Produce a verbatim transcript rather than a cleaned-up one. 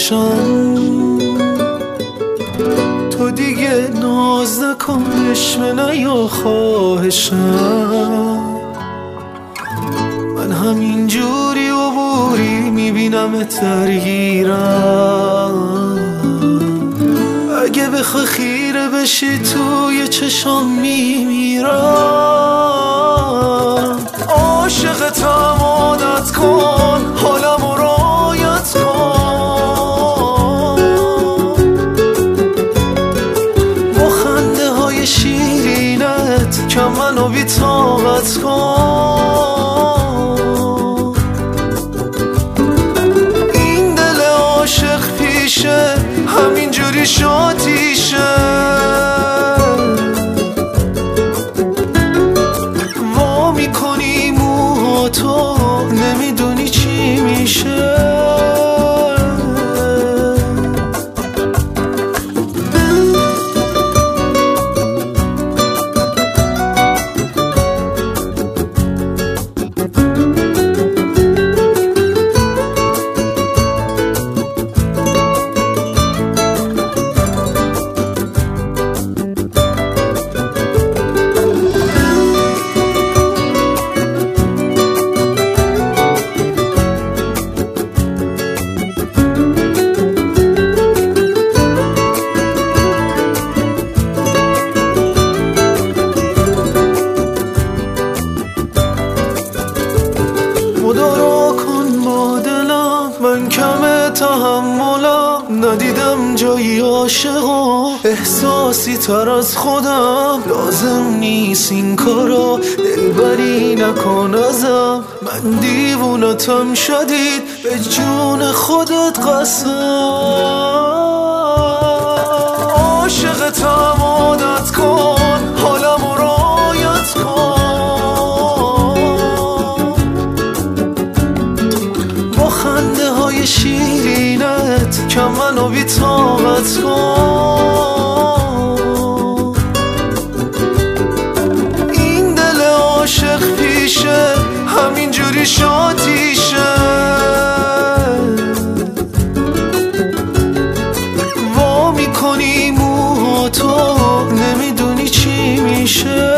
بشم. تو دیگه ناز نکن اشمنه یا خواهشم، من همینجوری عبوری میبینمت درگیرم. اگه بخوای خیره بشی توی چشام میمیرم. عاشقتم عادت کن حالمو رعایت کن، با خنده های شیرینت کم منو بی طاقت کن. این دل عاشق پیشه همینجوری شاتیشه، وا میکنی موها تو نمیدونی چی میشه. مدارا کن با دلم، من کم تحملم، ندیدم جایی عاشقا احساسی تر از خودم. لازم نیست این کارا دلبری نکن ازم، من دیوونتم شدید به جون خودت قسم. عاشقتم عادت کن حالمو رعایت کن، خنده های شیرینت کم منو بی طاقت کن. این دل عاشق پیشه همینجوری شاتیشه، وا میکنی موها تو نمیدونی چی میشه.